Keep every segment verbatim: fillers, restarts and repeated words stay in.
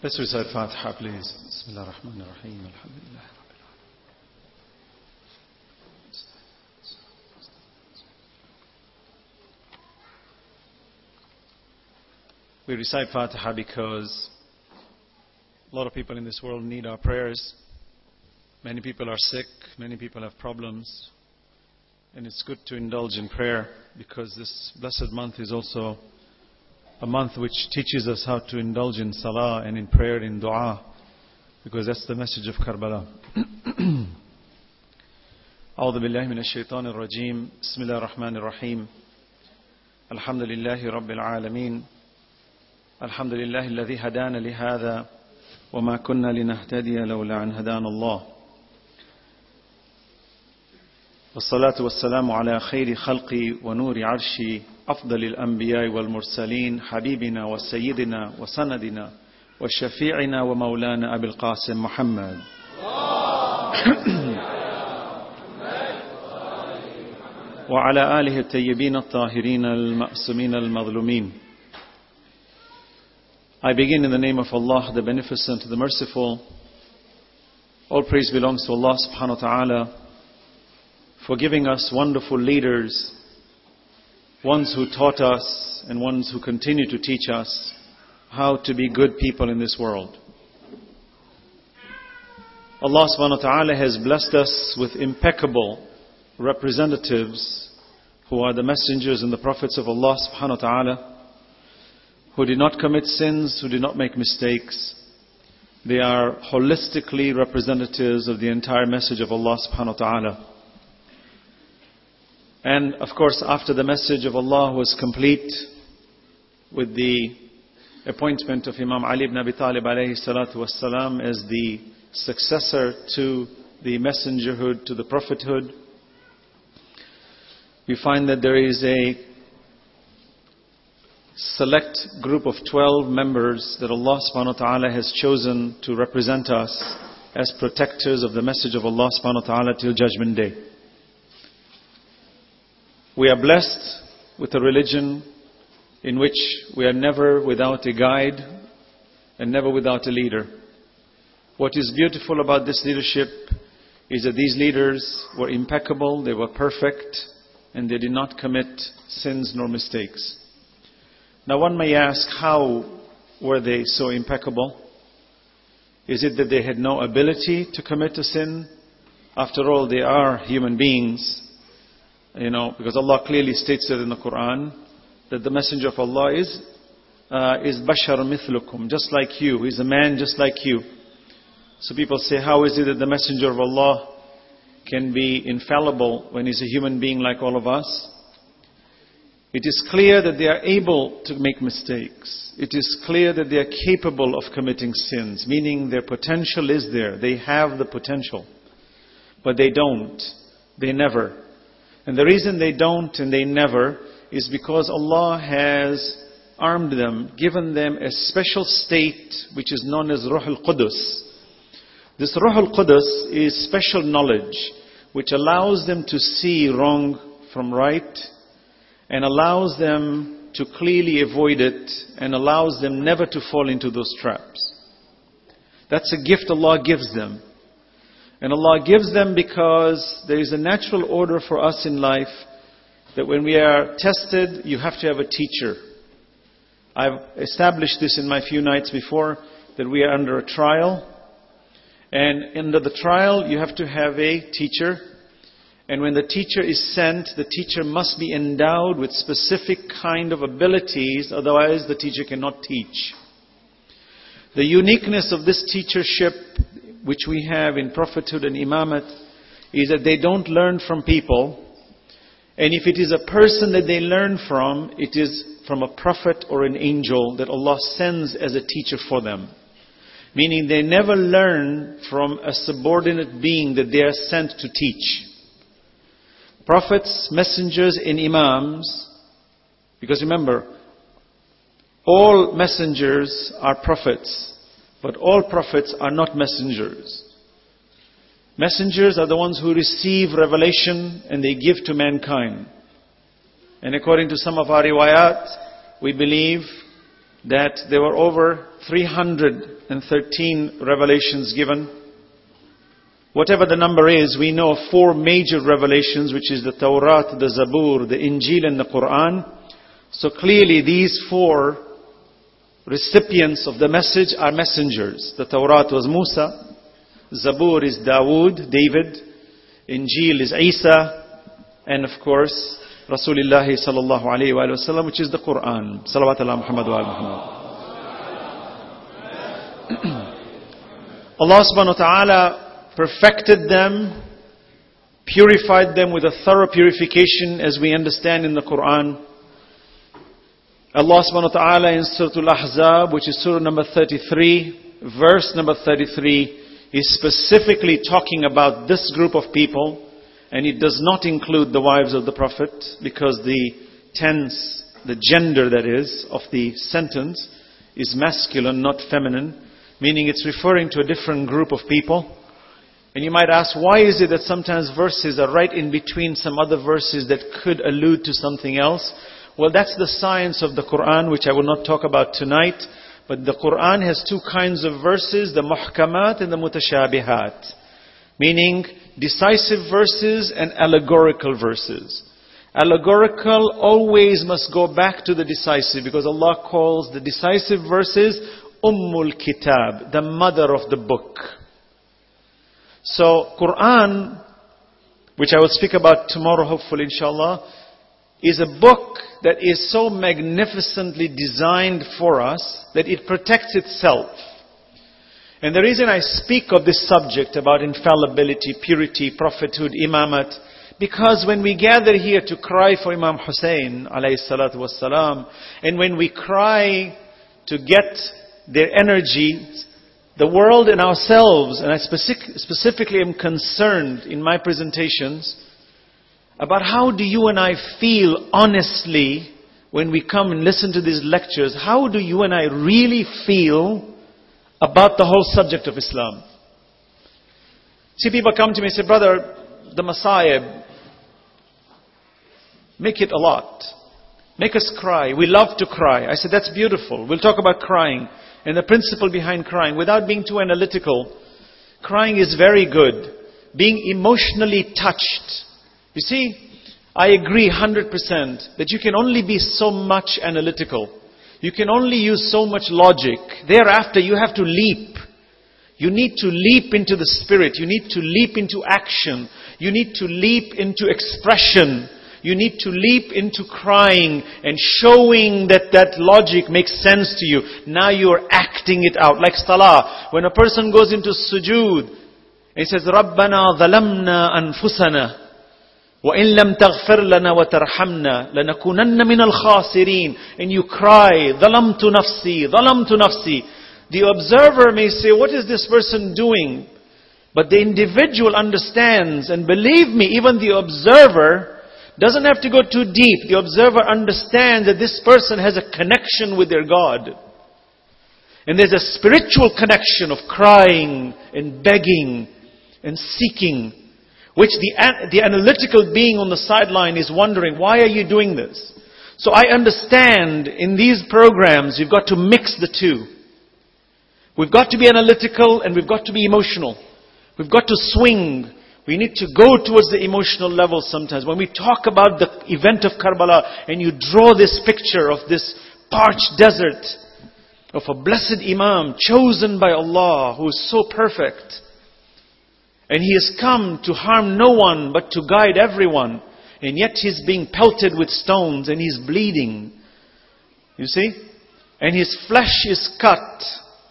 Let's recite Fatiha, please. Bismillah ar-Rahman ar-Rahim. Alhamdulillah. We recite Fatiha because a lot of people in this world need our prayers. Many people are sick, many people have problems. And it's good to indulge in prayer because this blessed month is also a month which teaches us how to indulge in salah and in prayer, in dua, because that's the message of Karbala. أعوذ بالله من الشيطان الرجيم بسم الله الرحمن الرحيم الحمد لله رب العالمين الحمد لله الذي هدانا لهذا وما كنا لنهتدي لولا أن هدانا الله والصلاة والسلام على خير خلقي ونور عرشي أفضل الأنبياء والمرسلين حبيبنا وسيدنا وسندنا وشفيعنا ومولانا أبي القاسم محمد وعلى آله الطيبين الطاهرين المأسومين المظلومين. I begin in the name of Allah, the Beneficent, the Merciful. All praise belongs to Allah subhanahu wa ta'ala for giving us wonderful leaders, ones who taught us and ones who continue to teach us how to be good people in this world. Allah subhanahu wa ta'ala has blessed us with impeccable representatives who are the messengers and the prophets of Allah subhanahu wa ta'ala, who did not commit sins, who did not make mistakes. They are holistically representatives of the entire message of Allah subhanahu wa ta'ala. And of course, after the message of Allah was complete with the appointment of Imam Ali ibn Abi Talib alayhi salatu wassalam as the successor to the messengerhood, to the prophethood, we find that there is a select group of twelve members that Allah subhanahu wa ta'ala has chosen to represent us as protectors of the message of Allah subhanahu wa ta'ala till Judgment Day. We are blessed with a religion in which we are never without a guide and never without a leader. What is beautiful about this leadership is that these leaders were impeccable, they were perfect, and they did not commit sins nor mistakes. Now one may ask, how were they so impeccable? Is it that they had no ability to commit a sin? After all, they are human beings. You know, because Allah clearly states it in the Quran that the messenger of Allah is uh, is bashar mithlukum, just like you. He's a man just like you. So people say, how is it that the messenger of Allah can be infallible when he's a human being like all of us? It is clear that they are able to make mistakes. It is clear that they are capable of committing sins, meaning their potential is there. They have the potential. But they don't. They never. And the reason they don't and they never is because Allah has armed them, given them a special state which is known as Ruh al-Qudus. This Ruh al-Qudus is special knowledge which allows them to see wrong from right and allows them to clearly avoid it and allows them never to fall into those traps. That's a gift Allah gives them. And Allah gives them because there is a natural order for us in life that when we are tested, you have to have a teacher. I've established this in my few nights before, that we are under a trial. And under the trial, you have to have a teacher. And when the teacher is sent, the teacher must be endowed with specific kind of abilities, otherwise the teacher cannot teach. The uniqueness of this teachership which we have in prophethood and imamat is that they don't learn from people. And if it is a person that they learn from, it is from a prophet or an angel that Allah sends as a teacher for them. Meaning they never learn from a subordinate being that they are sent to teach. Prophets, messengers and imams, because remember, all messengers are prophets. But all prophets are not messengers. Messengers are the ones who receive revelation and they give to mankind. And according to some of our riwayat, we believe that there were over three hundred thirteen revelations given. Whatever the number is, we know of four major revelations, which is the Tawrat, the Zabur, the Injil and the Quran. So clearly these four recipients of the message are messengers. The Tawrat was Musa, Zabur is Dawood, David, Injil is Isa, and of course Rasulullah sallallahu alayhi wa sallam, which is the Quran. Salawatullah Muhammad wa Muhammad. Allah subhanahu wa ta'ala perfected them, purified them with a thorough purification, as we understand in the Quran. Allah subhanahu wa ta'ala in Surah Al-Ahzab, which is Surah number thirty-three, verse number thirty-three, is specifically talking about this group of people, and it does not include the wives of the Prophet, because the tense, the gender that is, of the sentence is masculine, not feminine, meaning it's referring to a different group of people. And you might ask, why is it that sometimes verses are right in between some other verses that could allude to something else? Well, that's the science of the Quran, which I will not talk about tonight. But the Quran has two kinds of verses, the muhkamat and the mutashabihat. Meaning, decisive verses and allegorical verses. Allegorical always must go back to the decisive, because Allah calls the decisive verses Ummul Kitab, the mother of the book. So, Quran, which I will speak about tomorrow, hopefully, inshallah, is a book that is so magnificently designed for us that it protects itself. And the reason I speak of this subject about infallibility, purity, prophethood, imamat, because when we gather here to cry for Imam Hussein, alayhi salatu wassalam, and when we cry to get their energy, the world and ourselves, and I specific, specifically am concerned in my presentations about how do you and I feel honestly when we come and listen to these lectures. How do you and I really feel about the whole subject of Islam? See, people come to me and say, brother, the Messiah, make it a lot. Make us cry. We love to cry. I said, that's beautiful. We'll talk about crying and the principle behind crying without being too analytical. Crying is very good. Being emotionally touched. You see, I agree one hundred percent that you can only be so much analytical. You can only use so much logic. Thereafter, you have to leap. You need to leap into the spirit. You need to leap into action. You need to leap into expression. You need to leap into crying and showing that that logic makes sense to you. Now you are acting it out. Like salah. When a person goes into sujood, he says, رَبَّنَا ظَلَمْنَا أَنفُسَنَا وَإِن لَمْ تَغْفِرْ لَنَا وَتَرْحَمْنَا لَنَكُونَنَّ مِنَ الْخَاسِرِينَ. And you cry, ظَلَمْتُ نَفْسِي ظَلَمْتُ نَفْسِي. The observer may say, what is this person doing? But the individual understands, and believe me, even the observer doesn't have to go too deep. The observer understands that this person has a connection with their God. And there's a spiritual connection of crying and begging and seeking, which the, the analytical being on the sideline is wondering, why are you doing this? So I understand in these programs, you've got to mix the two. We've got to be analytical and we've got to be emotional. We've got to swing. We need to go towards the emotional level sometimes. When we talk about the event of Karbala and you draw this picture of this parched desert, of a blessed Imam chosen by Allah who is so perfect. And he has come to harm no one but to guide everyone. And yet he's being pelted with stones and he's bleeding. You see? And his flesh is cut.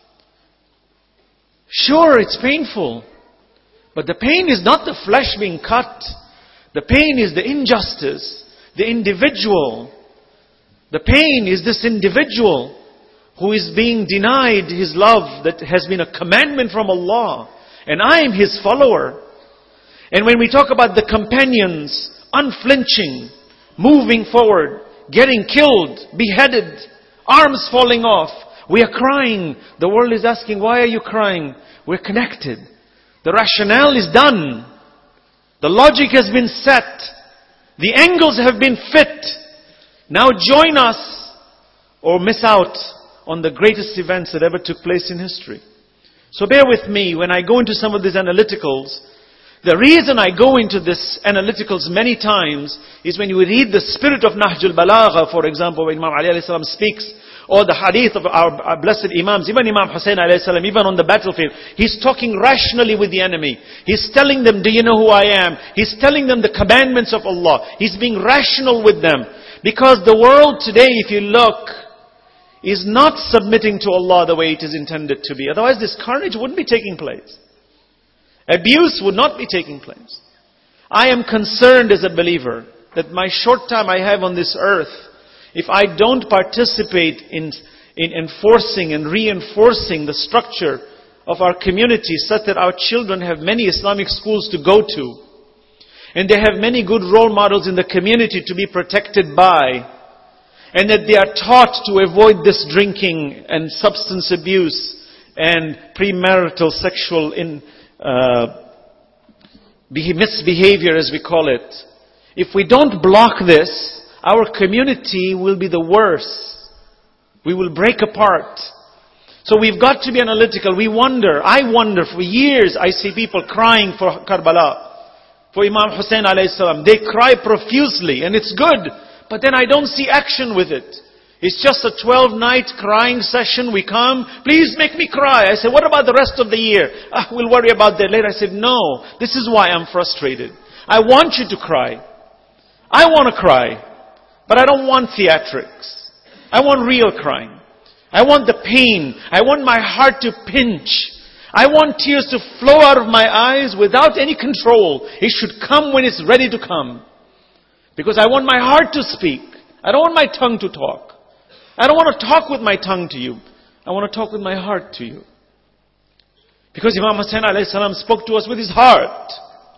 Sure, it's painful. But the pain is not the flesh being cut. The pain is the injustice. The individual. The pain is this individual who is being denied his love that has been a commandment from Allah. And I am his follower. And when we talk about the companions, unflinching, moving forward, getting killed, beheaded, arms falling off, we are crying. The world is asking, why are you crying? We're connected. The rationale is done. The logic has been set. The angles have been fit. Now join us or miss out on the greatest events that ever took place in history. So bear with me when I go into some of these analyticals. The reason I go into this analyticals many times is when you read the spirit of Nahjul Balagha, for example, when Imam Ali alayhi salam speaks, or the hadith of our, our blessed Imams, even Imam Hussain alayhi salam, even on the battlefield, he's talking rationally with the enemy. He's telling them, do you know who I am? He's telling them the commandments of Allah. He's being rational with them. Because the world today, if you look, is not submitting to Allah the way it is intended to be. Otherwise this carnage wouldn't be taking place. Abuse would not be taking place. I am concerned as a believer that my short time I have on this earth, if I don't participate in, in enforcing and reinforcing the structure of our community such that our children have many Islamic schools to go to, and they have many good role models in the community to be protected by, and that they are taught to avoid this drinking and substance abuse and premarital sexual in, uh, misbehavior, as we call it. If we don't block this, our community will be the worst. We will break apart. So we've got to be analytical. We wonder, I wonder, for years I see people crying for Karbala, for Imam Hussain alayhi salam. They cry profusely, and it's good. But then I don't see action with it. It's just a twelve night crying session. We come, please make me cry. I said, what about the rest of the year? Ah, we'll worry about that later. I said, no, this is why I'm frustrated. I want you to cry. I want to cry. But I don't want theatrics. I want real crying. I want the pain. I want my heart to pinch. I want tears to flow out of my eyes without any control. It should come when it's ready to come. Because I want my heart to speak. I don't want my tongue to talk. I don't want to talk with my tongue to you. I want to talk with my heart to you. Because Imam Hussain alayhi salam spoke to us with his heart.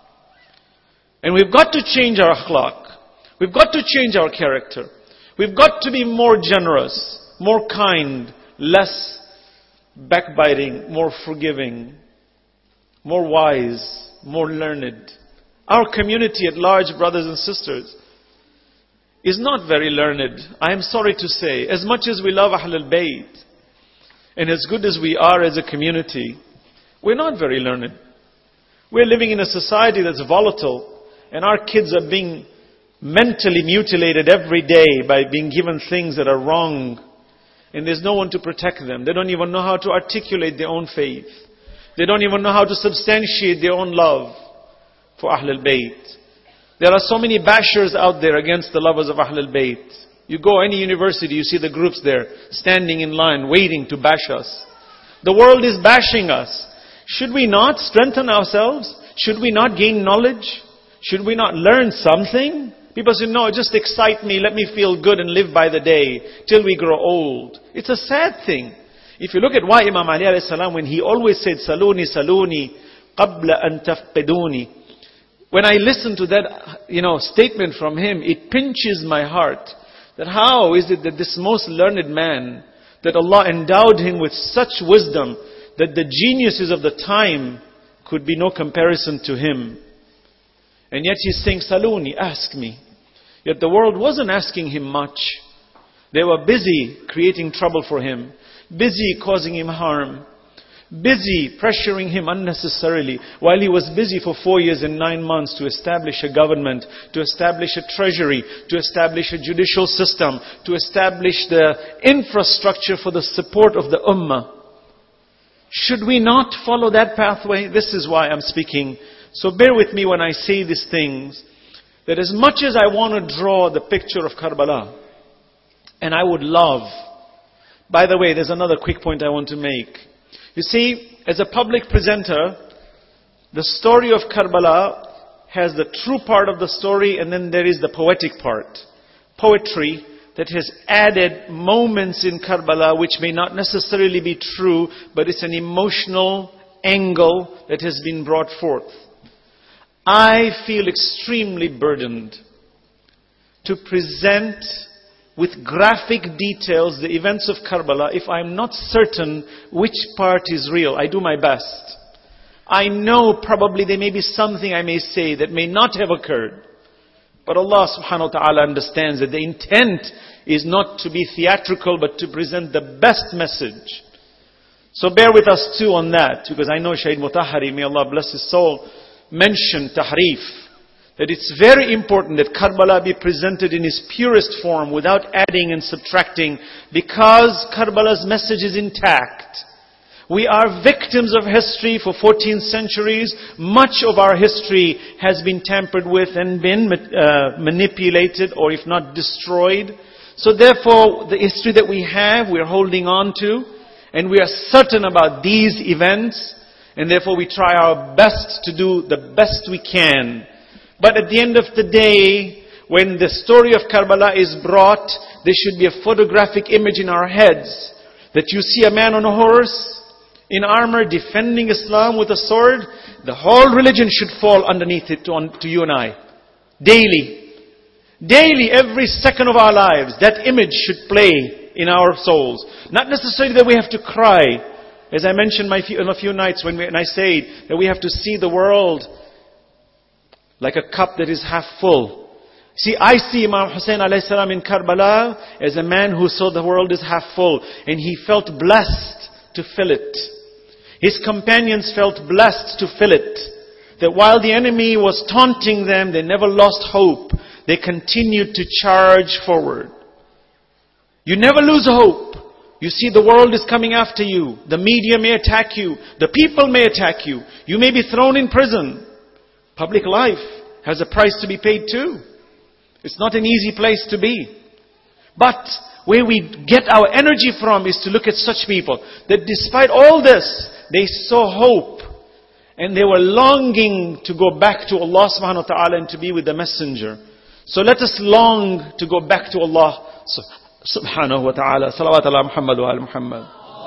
And we've got to change our akhlaq. We've got to change our character. We've got to be more generous, more kind, less backbiting, more forgiving, more wise, more learned. Our community at large, brothers and sisters, is not very learned. I am sorry to say, as much as we love Ahlul Bayt, and as good as we are as a community, we're not very learned. We're living in a society that's volatile, and our kids are being mentally mutilated every day by being given things that are wrong, and there's no one to protect them. They don't even know how to articulate their own faith. They don't even know how to substantiate their own love for Ahlul Bayt. There are so many bashers out there against the lovers of Ahlul Bayt. You go any university, you see the groups there standing in line waiting to bash us. The world is bashing us. Should we not strengthen ourselves? Should we not gain knowledge? Should we not learn something? People say, no, just excite me, let me feel good and live by the day till we grow old. It's a sad thing. If you look at why Imam Ali alayhi salam, when he always said, Saluni, Saluni, qabla an tafqiduni. When I listen to that, you know, statement from him, it pinches my heart. That how is it that this most learned man, that Allah endowed him with such wisdom, that the geniuses of the time could be no comparison to him. And yet he's saying, Saluni, ask me. Yet the world wasn't asking him much. They were busy creating trouble for him, busy causing him harm, busy pressuring him unnecessarily, while he was busy for four years and nine months to establish a government, to establish a treasury, to establish a judicial system, to establish the infrastructure for the support of the ummah. Should we not follow that pathway? This is why I'm speaking. So bear with me when I say these things, that as much as I want to draw the picture of Karbala, and I would love, by the way, there's another quick point I want to make. You see, as a public presenter, the story of Karbala has the true part of the story, and then there is the poetic part. Poetry that has added moments in Karbala which may not necessarily be true, but it's an emotional angle that has been brought forth. I feel extremely burdened to present with graphic details the events of Karbala if I'm not certain which part is real. I do my best. I know probably there may be something I may say that may not have occurred. But Allah subhanahu wa ta'ala understands that the intent is not to be theatrical, but to present the best message. So bear with us too on that, because I know Shaykh Mutahari, may Allah bless his soul, mentioned tahrif. That it's very important that Karbala be presented in its purest form without adding and subtracting, because Karbala's message is intact. We are victims of history for fourteen centuries. Much of our history has been tampered with and been uh, manipulated, or if not destroyed. So therefore, the history that we have, we are holding on to, and we are certain about these events, and therefore we try our best to do the best we can. But at the end of the day, when the story of Karbala is brought, there should be a photographic image in our heads, that you see a man on a horse, in armor, defending Islam with a sword. The whole religion should fall underneath it to, to you and I. Daily. Daily, every second of our lives, that image should play in our souls. Not necessarily that we have to cry. As I mentioned my few, in a few nights when, we, when I said that we have to see the world like a cup that is half full. See, I see Imam Hussein alayhi salam in Karbala as a man who saw the world is half full. And he felt blessed to fill it. His companions felt blessed to fill it. That while the enemy was taunting them, they never lost hope. They continued to charge forward. You never lose hope. You see, the world is coming after you. The media may attack you. The people may attack you. You may be thrown in prison. Public life has a price to be paid too. It's not an easy place to be. But where we get our energy from is to look at such people that despite all this, they saw hope. And they were longing to go back to Allah subhanahu wa ta'ala and to be with the messenger. So let us long to go back to Allah subhanahu wa ta'ala. Salawat ala Muhammad wa ala Muhammad.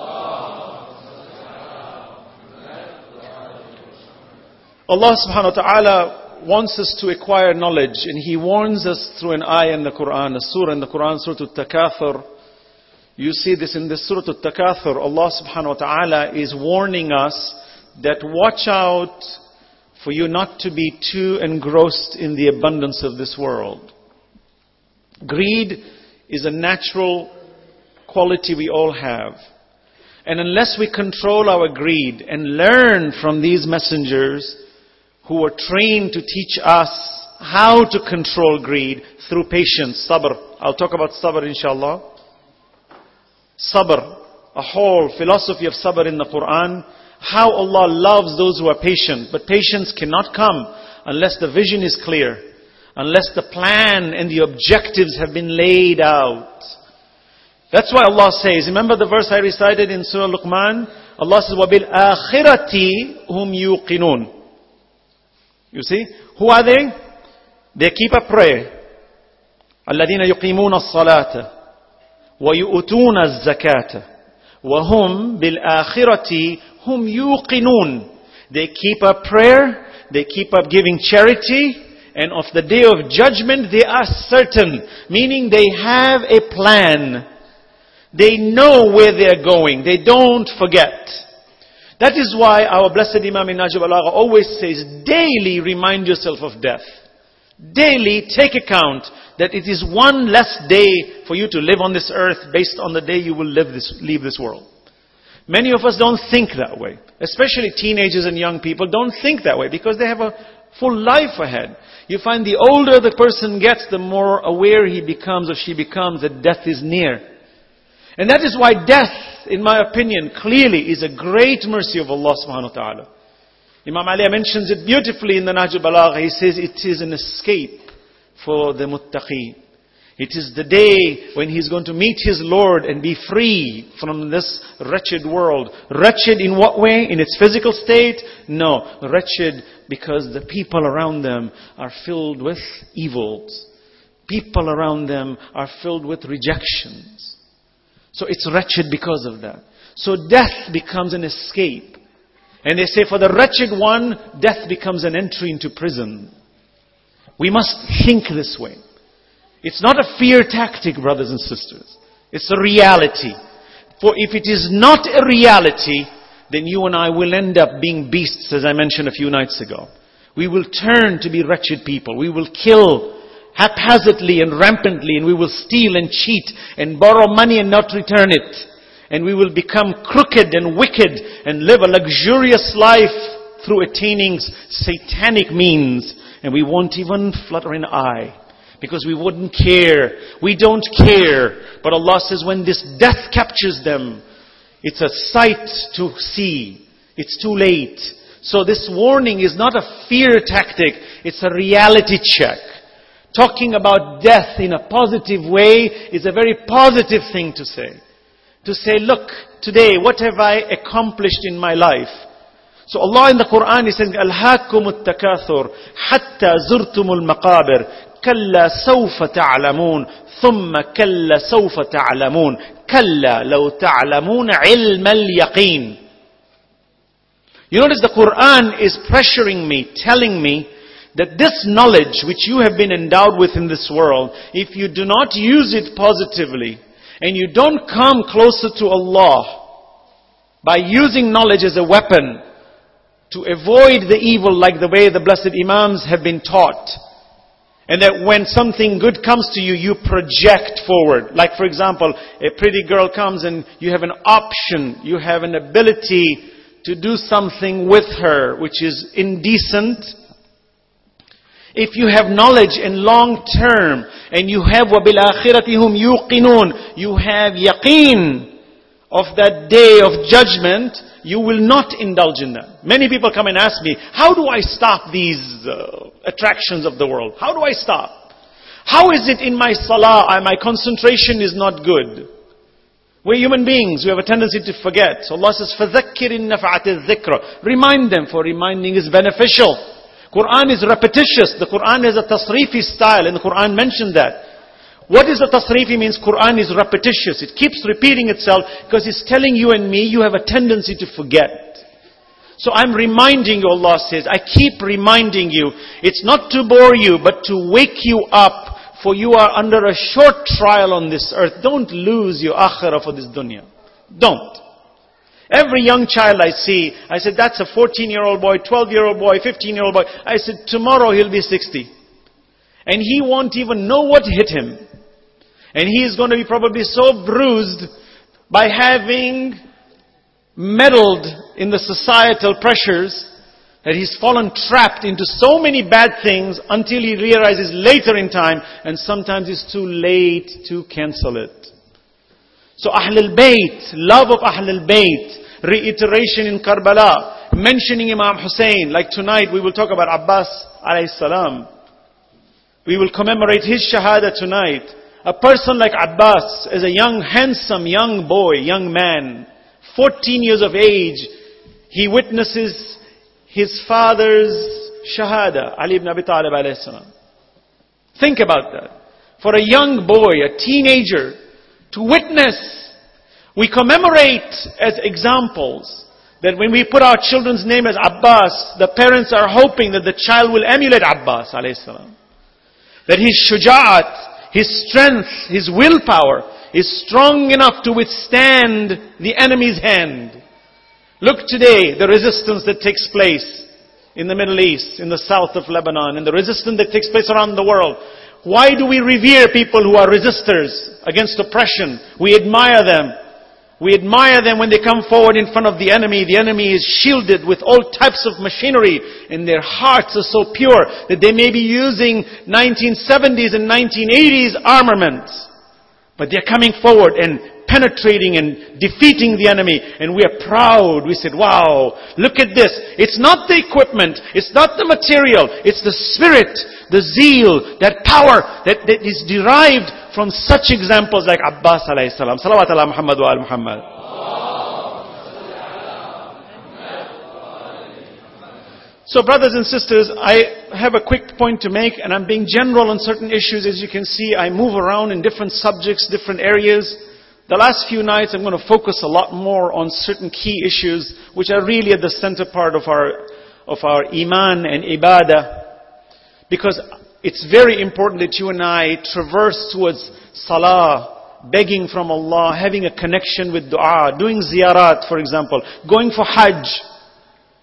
Allah subhanahu wa ta'ala wants us to acquire knowledge, and He warns us through an ayah in the Quran, a surah in the Quran, Surah Al-Takathur. You see this in the Surah Al-Takathur. Allah subhanahu wa ta'ala is warning us that watch out for you not to be too engrossed in the abundance of this world. Greed is a natural quality we all have. And unless we control our greed and learn from these messengers who are trained to teach us how to control greed through patience, sabr. I'll talk about sabr inshallah. Sabr, a whole philosophy of sabr in the Quran. How Allah loves those who are patient. But patience cannot come unless the vision is clear. Unless the plan and the objectives have been laid out. That's why Allah says, remember the verse I recited in Surah Luqman? Allah says, وَبِالْآخِرَةِ هُمْ يُوقِنُونَ. You see? Who are they? They keep a prayer. الَّذِينَ يُقِيمُونَ الصَّلَاةَ وَيُؤْتُونَ الزَّكَاةَ وَهُمْ بِالْآخِرَةِ هُمْ يُوقِنُونَ. They keep up prayer, they keep up giving charity, and of the day of judgment they are certain. Meaning they have a plan. They know where they are going. They don't forget. That is why our blessed Imam in Nahj al-Balagha always says, daily remind yourself of death. Daily take account that it is one less day for you to live on this earth based on the day you will live this, leave this world. Many of us don't think that way. Especially teenagers and young people don't think that way because they have a full life ahead. You find the older the person gets, the more aware he becomes or she becomes that death is near. And that is why death, in my opinion, clearly is a great mercy of Allah subhanahu wa ta'ala. Imam Ali mentions it beautifully in the Nahj al-Balagha. He says it is an escape for the muttaqi. It is the day when he's going to meet his Lord and be free from this wretched world. Wretched in what way? In its physical state? No. Wretched because the people around them are filled with evils. People around them are filled with rejections. So it's wretched because of that. So death becomes an escape. And they say for the wretched one, death becomes an entry into prison. We must think this way. It's not a fear tactic, brothers and sisters. It's a reality. For if it is not a reality, then you and I will end up being beasts, as I mentioned a few nights ago. We will turn to be wretched people. We will kill haphazardly and rampantly, and we will steal and cheat and borrow money and not return it. And we will become crooked and wicked and live a luxurious life through attaining satanic means. And we won't even flutter an eye because we wouldn't care. We don't care. But Allah says when this death captures them, it's a sight to see. It's too late. So this warning is not a fear tactic. It's a reality check. Talking about death in a positive way is a very positive thing to say. To say, look, today, what have I accomplished in my life? So Allah in the Quran is saying, أَلْهَاكُمُ التَّكَاثُرُ حَتَّى زُرْتُمُ الْمَقَابِرِ كَلَّا سَوْفَ تَعْلَمُونَ ثُمَّ كَلَّا سَوْفَ تَعْلَمُونَ كَلَّا لَوْ تَعْلَمُونَ عِلْمَ الْيَقِينِ. You notice the Quran is pressuring me, telling me that this knowledge which you have been endowed with in this world, if you do not use it positively, and you don't come closer to Allah by using knowledge as a weapon to avoid the evil like the way the blessed Imams have been taught, and that when something good comes to you, you project forward. Like for example, a pretty girl comes and you have an option, you have an ability to do something with her which is indecent. If you have knowledge in long term, and you have وَبِالْآخِرَةِ هُمْ يُوقِنُونَ, you have yaqeen of that day of judgment, you will not indulge in that. Many people come and ask me, how do I stop these uh, attractions of the world? How do I stop? How is it in my salah, I, my concentration is not good? We're human beings, we have a tendency to forget. So Allah says, فَذَكِّرِ النَّفَعَةِ الذِّكْرَ. Remind them, for reminding is beneficial. Quran is repetitious. The Quran has a tasrifi style, and the Quran mentioned that. What is a tasrifi means? Quran is repetitious. It keeps repeating itself because it's telling you and me, you have a tendency to forget. So I'm reminding you, Allah says, I keep reminding you. It's not to bore you, but to wake you up, for you are under a short trial on this earth. Don't lose your akhirah for this dunya. Don't. Every young child I see, I said, that's a fourteen-year-old boy, twelve-year-old boy, fifteen-year-old boy. I said, tomorrow he'll be sixty. And he won't even know what hit him. And he is going to be probably so bruised by having meddled in the societal pressures that he's fallen trapped into so many bad things until he realizes later in time, and sometimes it's too late to cancel it. So Ahlul Bayt, love of Ahlul Bayt, reiteration in Karbala, mentioning Imam Hussein. Like tonight we will talk about Abbas alayhi salam. We will commemorate his shahada tonight. A person like Abbas, as a young, handsome young boy, young man, fourteen years of age, he witnesses his father's shahada, Ali ibn Abi Talib alayhi salam. Think about that. For a young boy, a teenager, to witness, we commemorate as examples that when we put our children's name as Abbas, the parents are hoping that the child will emulate Abbas alayhi salam. That his shuja'at, his strength, his willpower is strong enough to withstand the enemy's hand. Look today, the resistance that takes place in the Middle East, in the south of Lebanon, and the resistance that takes place around the world. Why do we revere people who are resistors against oppression? We admire them. We admire them when they come forward in front of the enemy. The enemy is shielded with all types of machinery, and their hearts are so pure that they may be using nineteen seventies and nineteen eighties armaments. But they're coming forward and penetrating and defeating the enemy. And we are proud. We said, wow, look at this. It's not the equipment. It's not the material. It's the spirit, the zeal, that power that, that is derived from such examples like Abbas alayhi salam. Salawat ala Muhammad wa al Muhammad. So brothers and sisters, I have a quick point to make, and I'm being general on certain issues. As you can see, I move around in different subjects, different areas. The last few nights I'm going to focus a lot more on certain key issues which are really at the center part of our of our iman and ibadah. Because it's very important that you and I traverse towards salah, begging from Allah, having a connection with dua, doing ziyarat, for example, going for hajj,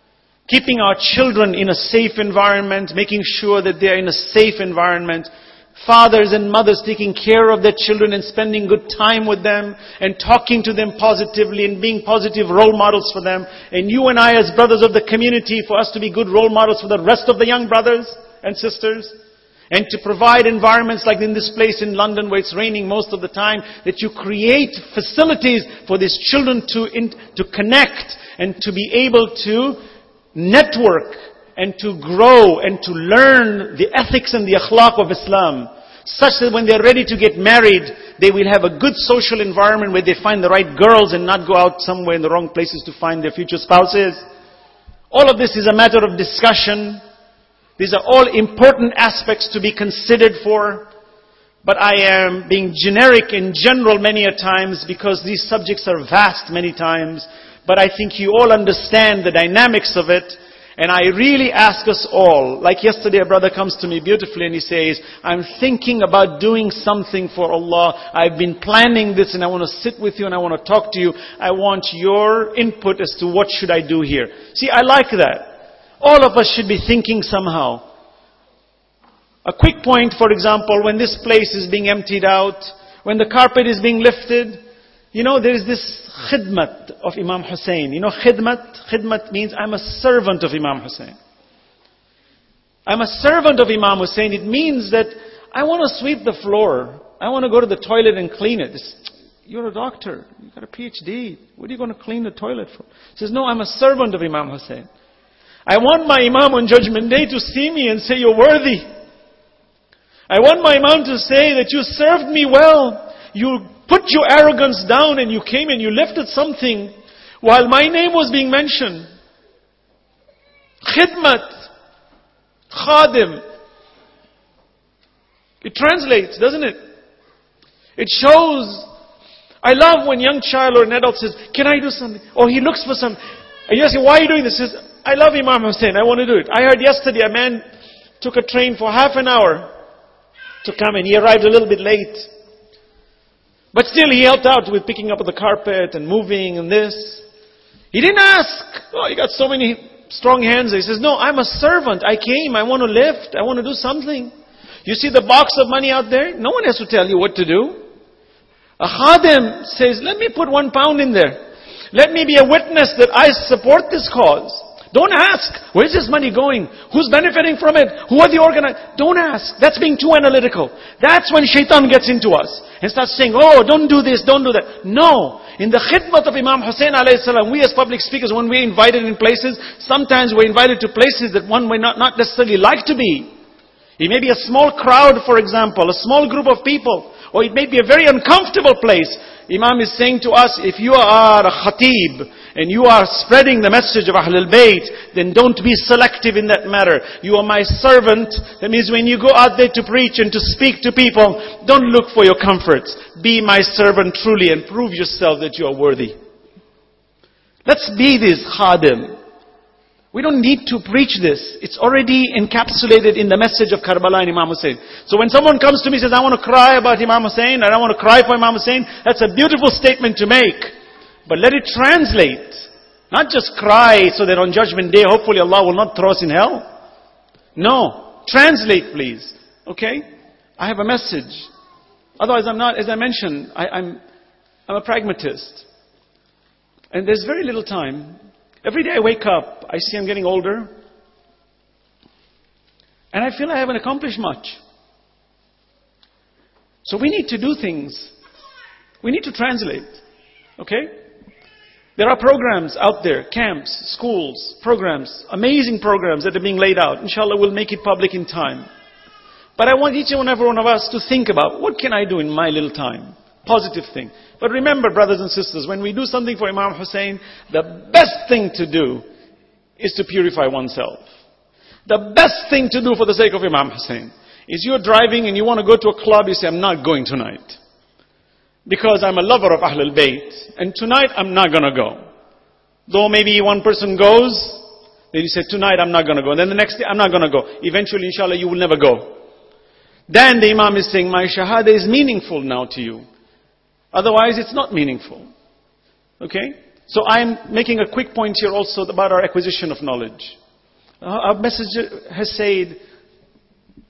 keeping our children in a safe environment, making sure that they are in a safe environment, Fathers and mothers taking care of their children and spending good time with them and talking to them positively and being positive role models for them. And you and I as brothers of the community, for us to be good role models for the rest of the young brothers and sisters. And to provide environments like in this place in London where it's raining most of the time, that you create facilities for these children to, in, to connect and to be able to network and to grow and to learn the ethics and the akhlaq of Islam, such that when they're ready to get married, they will have a good social environment where they find the right girls and not go out somewhere in the wrong places to find their future spouses. All of this is a matter of discussion. These are all important aspects to be considered for. But I am being generic in general many a times because these subjects are vast many times. But I think you all understand the dynamics of it. And I really ask us all, like yesterday a brother comes to me beautifully and he says, I'm thinking about doing something for Allah. I've been planning this and I want to sit with you and I want to talk to you. I want your input as to what should I do here. See, I like that. All of us should be thinking somehow. A quick point, for example, when this place is being emptied out, when the carpet is being lifted, you know, there is this khidmat of Imam Hussein. You know khidmat? Khidmat means I'm a servant of Imam Hussein. I'm a servant of Imam Hussein. It means that I want to sweep the floor. I want to go to the toilet and clean it. It's, you're a doctor. You've got a P H D. What are you going to clean the toilet for? He says, no, I'm a servant of Imam Hussein. I want my Imam on Judgment Day to see me and say, you're worthy. I want my Imam to say that you served me well. You put your arrogance down and you came and you lifted something while my name was being mentioned. Khidmat. Khadim. It translates, doesn't it? It shows. I love when a young child or an adult says, can I do something? Or he looks for something. And you ask him, why are you doing this? He says, I love Imam Hussein. I want to do it. I heard yesterday a man took a train for half an hour to come and he arrived a little bit late. But still he helped out with picking up the carpet and moving and this. He didn't ask. Oh, you got so many strong hands. He says, no, I'm a servant. I came. I want to lift. I want to do something. You see the box of money out there? No one has to tell you what to do. A khadim says, let me put one pound in there. Let me be a witness that I support this cause. Don't ask, where's this money going? Who's benefiting from it? Who are the organizers? Don't ask. That's being too analytical. That's when shaitan gets into us and starts saying, oh, don't do this, don't do that. No. In the khidmat of Imam Hussein alayhi salam, we as public speakers, when we're invited in places, sometimes we're invited to places that one may not, not necessarily like to be. It may be a small crowd, for example, a small group of people, or it may be a very uncomfortable place. Imam is saying to us, if you are a khatib and you are spreading the message of Ahlul Bayt, then don't be selective in that matter. You are my servant. That means when you go out there to preach and to speak to people, don't look for your comforts. Be my servant truly and prove yourself that you are worthy. Let's be this khadim. We don't need to preach this. It's already encapsulated in the message of Karbala and Imam Hussein. So when someone comes to me and says, I want to cry about Imam Hussein, and I want to cry for Imam Hussein, that's a beautiful statement to make. But let it translate. Not just cry so that on Judgment Day, hopefully Allah will not throw us in hell. No. Translate, please. Okay? I have a message. Otherwise, I'm not, as I mentioned, I, I'm, I'm a pragmatist. And there's very little time. Every day I wake up, I see I'm getting older. And I feel I haven't accomplished much. So we need to do things. We need to translate. Okay? There are programs out there, camps, schools, programs, amazing programs that are being laid out. Inshallah, we'll make it public in time. But I want each and every one of us to think about, what can I do in my little time? Positive thing. But remember, brothers and sisters, when we do something for Imam Hussein, the best thing to do is to purify oneself. The best thing to do for the sake of Imam Hussein is you're driving and you want to go to a club, you say, I'm not going tonight. Because I'm a lover of Ahlul Bayt. And tonight I'm not going to go. Though maybe one person goes, then you say, tonight I'm not going to go. And then the next day, I'm not going to go. Eventually, inshallah, you will never go. Then the Imam is saying, my shahada is meaningful now to you. Otherwise, it's not meaningful. Okay? So I'm making a quick point here also about our acquisition of knowledge. Uh, our messenger has said,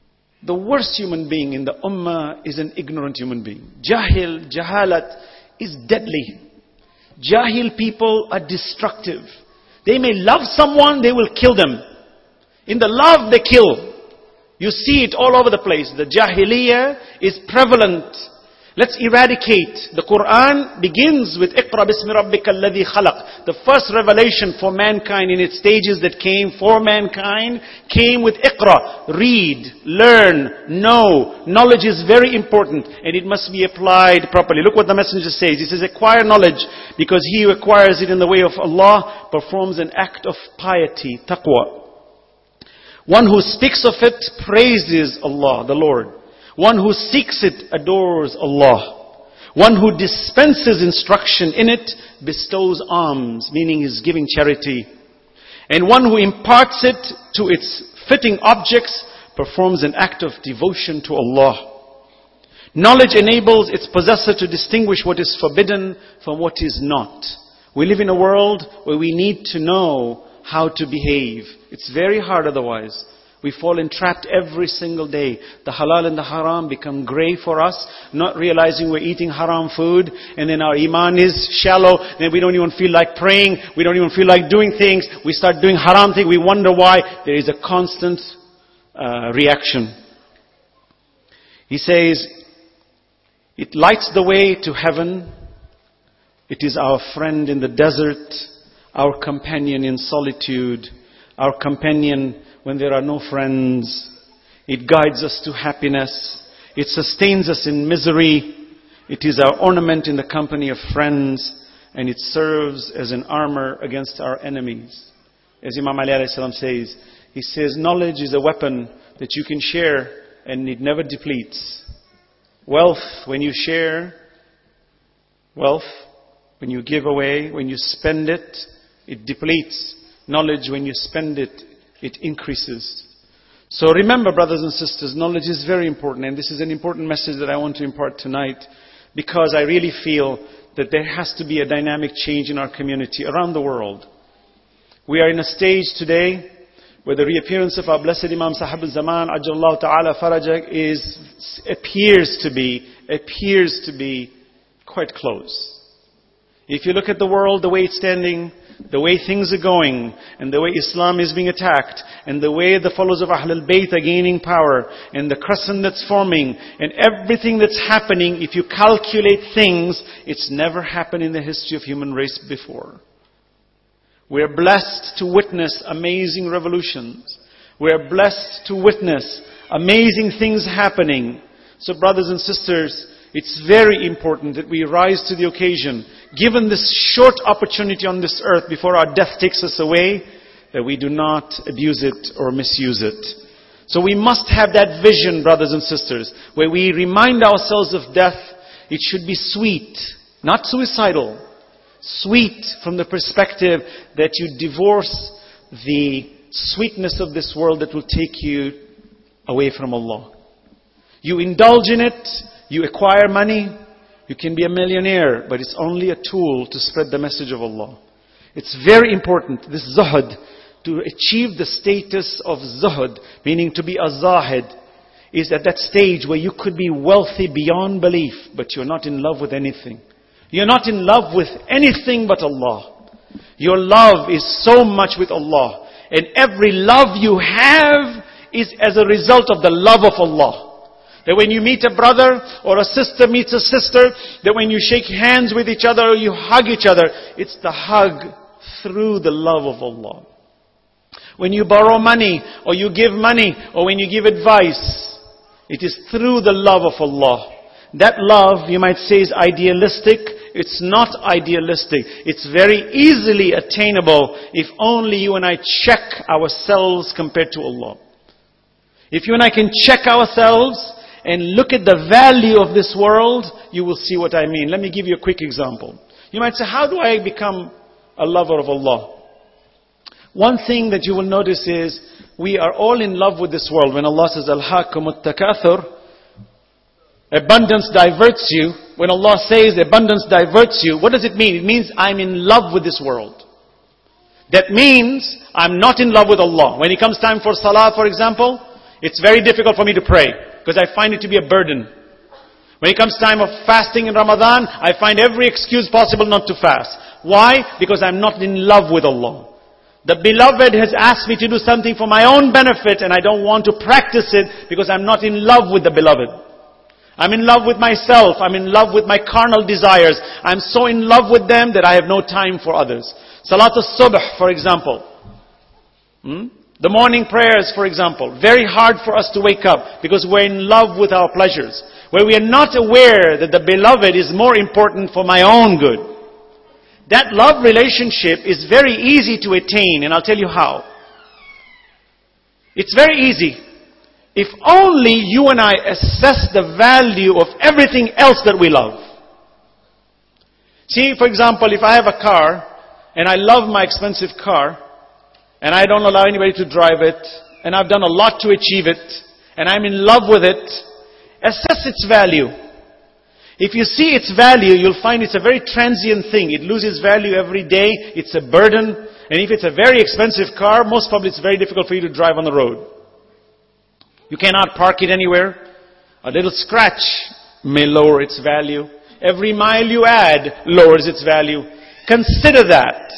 The worst human being in the ummah is an ignorant human being. Jahil, jahalat is deadly. Jahil people are destructive. They may love someone, they will kill them. In the love, they kill. You see it all over the place. The Jahiliyyah is prevalent. Let's eradicate. The Quran begins with Iqra bismi rabbika alladhi khalaq. The first revelation for mankind in its stages that came for mankind came with Iqra. Read, learn, know. Knowledge is very important and it must be applied properly. Look what the messenger says. He says, acquire knowledge because he who acquires it in the way of Allah performs an act of piety, taqwa. One who speaks of it praises Allah, the Lord. One who seeks it adores Allah. One who dispenses instruction in it bestows alms, meaning is giving charity. And one who imparts it to its fitting objects performs an act of devotion to Allah. Knowledge enables its possessor to distinguish what is forbidden from what is not. We live in a world where we need to know how to behave. It's very hard otherwise. We fall entrapped every single day. The halal and the haram become grey for us, not realizing we're eating haram food, and then our iman is shallow, then we don't even feel like praying, we don't even feel like doing things, we start doing haram things, we wonder why. There is a constant uh, reaction. He says, it lights the way to heaven, it is our friend in the desert, our companion in solitude, our companion when there are no friends. It guides us to happiness. It sustains us in misery. It is our ornament in the company of friends. And it serves as an armor against our enemies. As Imam Ali alayhi salam says, he says, knowledge is a weapon that you can share and it never depletes. Wealth, when you share, wealth, when you give away, when you spend it, it depletes. Knowledge, when you spend it, it increases. So remember, brothers and sisters, knowledge is very important. And this is an important message that I want to impart tonight. Because I really feel that there has to be a dynamic change in our community around the world. We are in a stage today where the reappearance of our blessed Imam Sahib al-Zaman, Ajjallahu Ta'ala Farajah, is, appears to be, appears to be quite close. If you look at the world, the way it's standing, the way things are going, and the way Islam is being attacked, and the way the followers of Ahlul Bayt are gaining power, and the crescent that's forming, and everything that's happening, if you calculate things, it's never happened in the history of human race before. We are blessed to witness amazing revolutions. We are blessed to witness amazing things happening. So brothers and sisters, it's very important that we rise to the occasion, given this short opportunity on this earth before our death takes us away, that we do not abuse it or misuse it. So we must have that vision, brothers and sisters, where we remind ourselves of death. It should be sweet, not suicidal. Sweet from the perspective that you divorce the sweetness of this world that will take you away from Allah. You indulge in it. You acquire money, you can be a millionaire, but it's only a tool to spread the message of Allah. It's very important, this zuhud, to achieve the status of zuhud, meaning to be a zahid, is at that stage where you could be wealthy beyond belief, but you're not in love with anything. You're not in love with anything but Allah. Your love is so much with Allah. And every love you have is as a result of the love of Allah. That when you meet a brother or a sister meets a sister, that when you shake hands with each other or you hug each other, it's the hug through the love of Allah. When you borrow money or you give money or when you give advice, it is through the love of Allah. That love, you might say, is idealistic. It's not idealistic. It's very easily attainable if only you and I check ourselves compared to Allah. If you and I can check ourselves and look at the value of this world, you will see what I mean. Let me give you a quick example. You might say, how do I become a lover of Allah? One thing that you will notice is, we are all in love with this world. When Allah says, Alhaakumut takathur, abundance diverts you. When Allah says abundance diverts you, what does it mean? It means I'm in love with this world. That means I'm not in love with Allah. When it comes time for salah, for example, It's very difficult for me to pray because I find it to be a burden. When it comes time of fasting in Ramadan, I find every excuse possible not to fast. Why? Because I'm not in love with Allah. The Beloved has asked me to do something for my own benefit and I don't want to practice it because I'm not in love with the Beloved. I'm in love with myself. I'm in love with my carnal desires. I'm so in love with them that I have no time for others. Salat al-Subh, for example. Hmm? The morning prayers, for example. Very hard for us to wake up because we're in love with our pleasures. Where we are not aware that the Beloved is more important for my own good. That love relationship is very easy to attain, and I'll tell you how. It's very easy. If only you and I assess the value of everything else that we love. See, for example, if I have a car, and I love my expensive car, and I don't allow anybody to drive it, and I've done a lot to achieve it, and I'm in love with it, assess its value. If you see its value, you'll find it's a very transient thing. It loses value every day. It's a burden. And if it's a very expensive car, most probably it's very difficult for you to drive on the road. You cannot park it anywhere. A little scratch may lower its value. Every mile you add lowers its value. Consider that.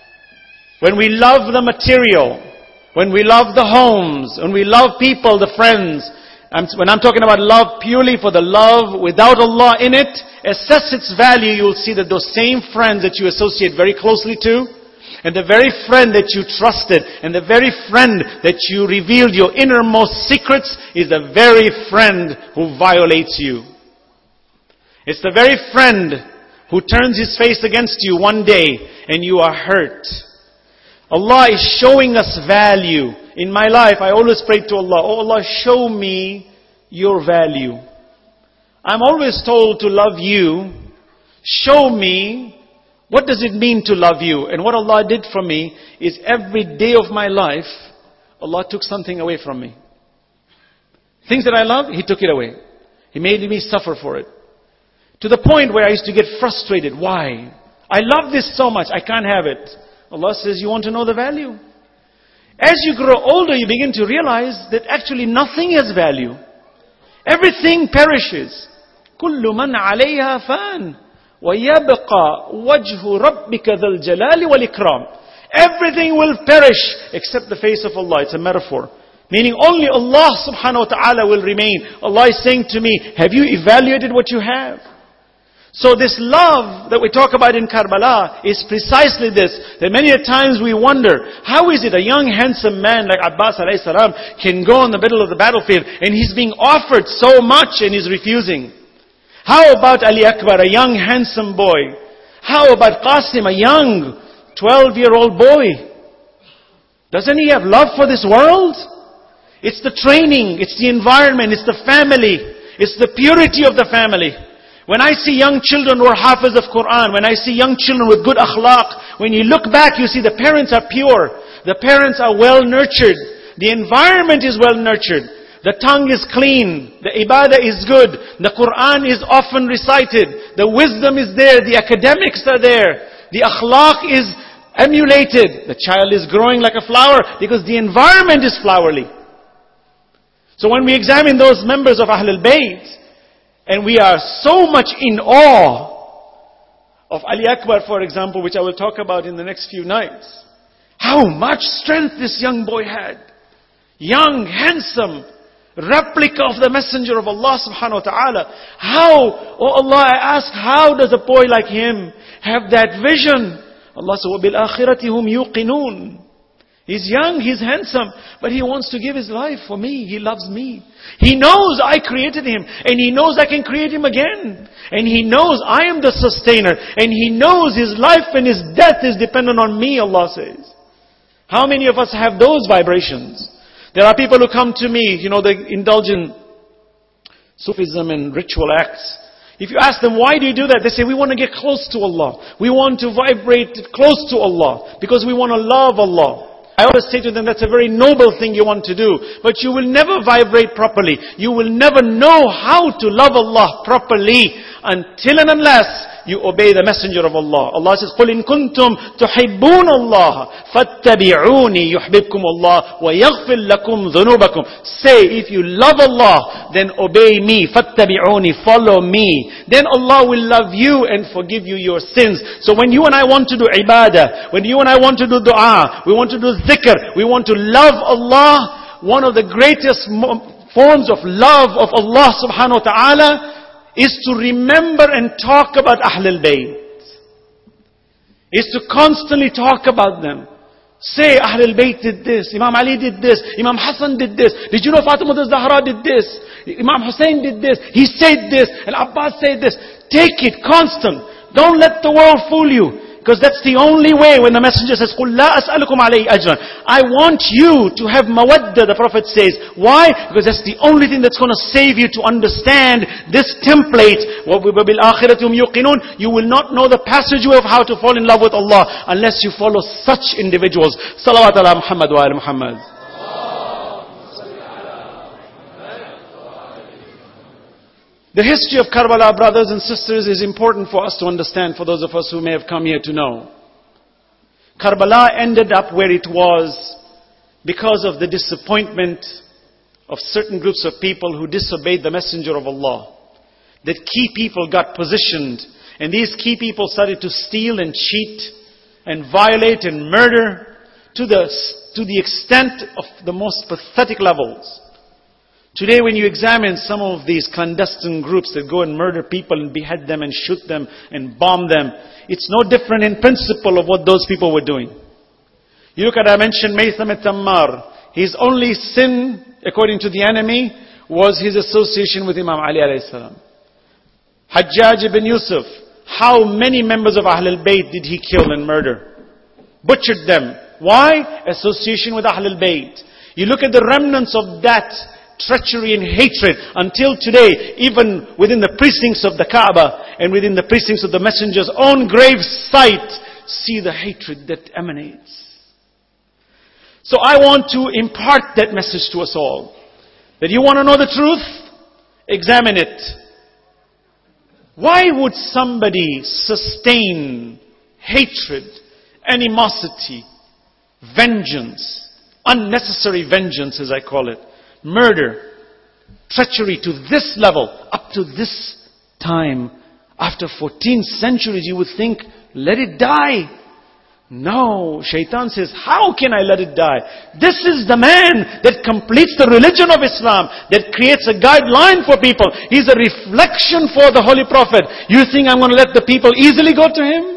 When we love the material, when we love the homes, when we love people, the friends, I'm, when I'm talking about love purely for the love without Allah in it, assess its value, you'll see that those same friends that you associate very closely to, and the very friend that you trusted, and the very friend that you revealed your innermost secrets, is the very friend who violates you. It's the very friend who turns his face against you one day, and you are hurt. Allah is showing us value. In my life, I always pray to Allah, oh Allah, show me your value. I'm always told to love you. Show me, what does it mean to love you? And what Allah did for me is every day of my life, Allah took something away from me. Things that I love, He took it away. He made me suffer for it. To the point where I used to get frustrated. Why? I love this so much, I can't have it. Allah says, you want to know the value? As you grow older, you begin to realize that actually nothing has value. Everything perishes. كُلُّ مَنْ عَلَيْهَا فَانٍ وَيَبْقَى وَجْهُ رَبِّكَ ذَا الْجَلَالِ وَالْإِكْرَامِ. Everything will perish except the face of Allah. It's a metaphor. Meaning only Allah subhanahu wa ta'ala will remain. Allah is saying to me, have you evaluated what you have? So this love that we talk about in Karbala is precisely this. That many a times we wonder, how is it a young handsome man like Abbas alayhi salam can go in the middle of the battlefield and he's being offered so much and he's refusing? How about Ali Akbar, a young handsome boy? How about Qasim, a young twelve-year-old boy? Doesn't he have love for this world? It's the training, it's the environment, it's the family, it's the purity of the family. When I see young children who are hafiz of Quran, when I see young children with good akhlaq, when you look back, you see the parents are pure. The parents are well nurtured. The environment is well nurtured. The tongue is clean. The ibadah is good. The Quran is often recited. The wisdom is there. The academics are there. The akhlaq is emulated. The child is growing like a flower because the environment is flowery. So when we examine those members of Ahlul Bayt, and we are so much in awe of Ali Akbar, for example, which I will talk about in the next few nights. How much strength this young boy had. Young, handsome, replica of the Messenger of Allah subhanahu wa ta'ala. How, oh Allah, I ask, how does a boy like him have that vision? Allah said, وَبِالْآخِرَةِ هُمْ يُوقِنُونَ. He's young, he's handsome, but he wants to give his life for me. He loves me. He knows I created him, and he knows I can create him again. And he knows I am the sustainer, and he knows his life and his death is dependent on me, Allah says. How many of us have those vibrations? There are people who come to me, you know, they indulge in Sufism and ritual acts. If you ask them, why do you do that? They say, we want to get close to Allah. We want to vibrate close to Allah, because we want to love Allah. I always say to them, that's a very noble thing you want to do. But you will never vibrate properly. You will never know how to love Allah properly until and unless you obey the messenger of Allah. Allah says, قُلْ إِن كُنْتُمْ تُحِبُّونَ اللَّهَ فَاتَّبِعُونِي يُحْبِبْكُمُ اللَّهُ وَيَغْفِرْ لَكُمْ ذُنُوبَكُمْ. Say, if you love Allah, then obey me. فَاتَّبِعُونِي, follow me. Then Allah will love you and forgive you your sins. So when you and I want to do ibadah, when you and I want to do dua, we want to do dhikr, we want to love Allah, one of the greatest forms of love of Allah subhanahu wa ta'ala is to remember and talk about Ahlul Bayt. Is to constantly talk about them. Say, Ahlul Bayt did this, Imam Ali did this, Imam Hassan did this. Did you know Fatima al-Zahra did this? Imam Hussein did this. He said this. And Abbas said this. Take it constant. Don't let the world fool you. Because that's the only way when the messenger says, قُلْ لَا أَسْأَلُكُمْ عَلَيْهِ أَجْرًا. I want you to have mawadda, the Prophet says. Why? Because that's the only thing that's going to save you to understand this template. وَبِالْآخِرَةِ هُمْ يُوقِنُونَ. You will not know the passageway of how to fall in love with Allah unless you follow such individuals. Salawat ala Muhammad wa ala Muhammad. The history of Karbala, brothers and sisters, is important for us to understand, for those of us who may have come here to know. Karbala ended up where it was because of the disappointment of certain groups of people who disobeyed the Messenger of Allah. That key people got positioned, and these key people started to steal and cheat and violate and murder to the, to the extent of the most pathetic levels. Today when you examine some of these clandestine groups that go and murder people and behead them and shoot them and bomb them, it's no different in principle of what those people were doing. You look at, I mentioned Maytham al-Tammar. His only sin, according to the enemy, was his association with Imam Ali alayhi salam. Hajjaj ibn Yusuf, how many members of Ahlul Bayt did he kill and murder? Butchered them. Why? Association with Ahlul Bayt. You look at the remnants of that treachery and hatred until today, even within the precincts of the Kaaba and within the precincts of the Messenger's own grave site, see the hatred that emanates. So I want to impart that message to us all. That you want to know the truth? Examine it. Why would somebody sustain hatred, animosity, vengeance, unnecessary vengeance as I call it, murder, treachery to this level, up to this time? After fourteen centuries you would think, let it die. No, Shaitan says, how can I let it die? This is the man that completes the religion of Islam, that creates a guideline for people. He's a reflection for the Holy Prophet. You think I'm going to let the people easily go to him?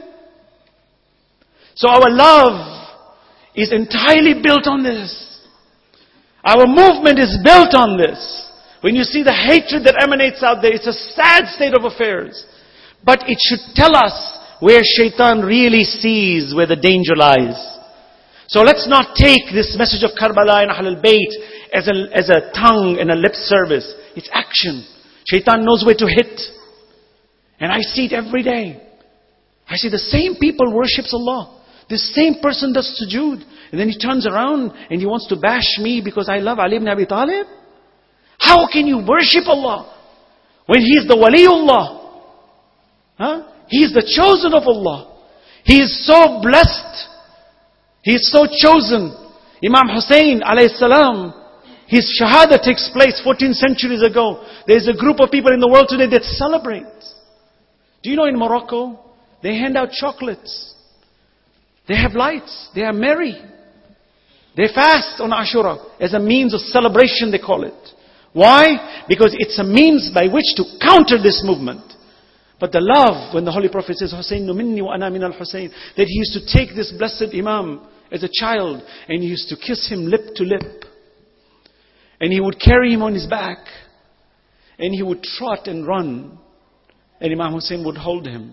So our love is entirely built on this. Our movement is built on this. When you see the hatred that emanates out there, it's a sad state of affairs. But it should tell us where Shaitan really sees where the danger lies. So let's not take this message of Karbala and Ahlul Bayt as a, as a tongue and a lip service. It's action. Shaitan knows where to hit. And I see it every day. I see the same people worships Allah. This same person does sujood. And then he turns around and he wants to bash me because I love Ali ibn Abi Talib. How can you worship Allah when He is the Waliullah? Huh? He is the chosen of Allah. He is so blessed. He is so chosen. Imam Hussein alayhi salam, his shahada takes place fourteen centuries ago. There is a group of people in the world today that celebrate. Do you know in Morocco, they hand out chocolates. They have lights. They are merry. They fast on Ashura as a means of celebration, they call it. Why? Because it's a means by which to counter this movement. But the love, when the Holy Prophet says, Hussein minni wa ana min al-Hussein, that he used to take this blessed Imam as a child and he used to kiss him lip to lip. And he would carry him on his back. And he would trot and run. And Imam Hussein would hold him.